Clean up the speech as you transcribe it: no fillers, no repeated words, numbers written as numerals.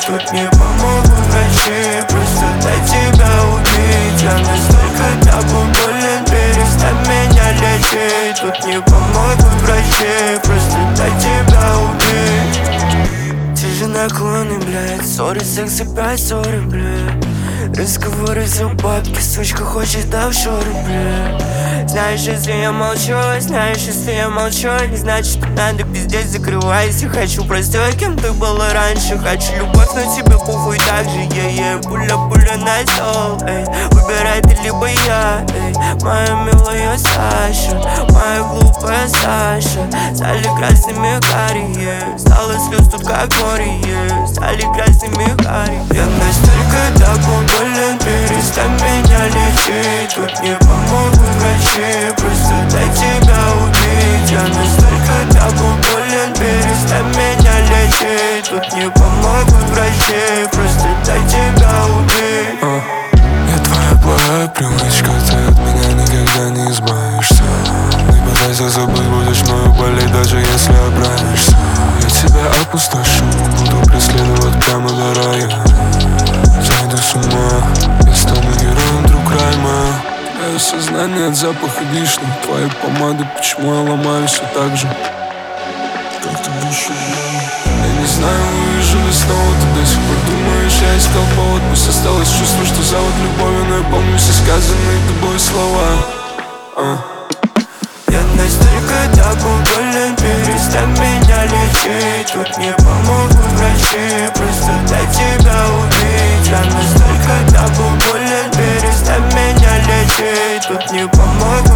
тут не помогут врачи. Просто дай тебя убить. Я настолько тобой болен, перестань меня лечить. Тут не помогут врачи, просто дай тебя убить. Те же наклоны, блядь, ссоры, секс опять ссоры, блядь. Разговоры за бабки, сучка хочет офшоры, блядь. Знаешь, если я молчу, не значит, что надо пиздеть, закрывайся. Хочу простой, кем ты была раньше. Хочу любовь, но тебе похуй так же, пуля на стол, эй. Выбирай ты либо я, эй. Моя милая Саша, моя глупая Саша. Стали красными карие, стало слез тут как море, стали красными карие. Я настолько тобой болен, перестань меня лечить. Тут не помогут врачи, просто дай тебя убить. Я настолько тобой болен, перестань меня лечить. Тут не помогут врачи, просто дай тебя убить. Я твоя плохая привычка, ты от меня никогда не избавишься. Не пытайся забыть, будешь мною болеть, даже если оправишься. Я тебя опустошу, буду преследовать прямо до рая. Зайду с ума, я стану героем друг райма. Твое сознание от запаха вишни, твоей помады, почему я ломаю все так же. Как ты будешь я не знаю, увижу ли снова ты до сих пор думаешь, я искал повод. Пусть осталось чувство, что зовут любовью, но я помню все сказанные тобой слова. Я настолько тобой болен, перестань меня лечить. Тут не помогут врачи, просто дай тебя убить. Я настолько тобой болен, перестань меня лечить. Тут не помогут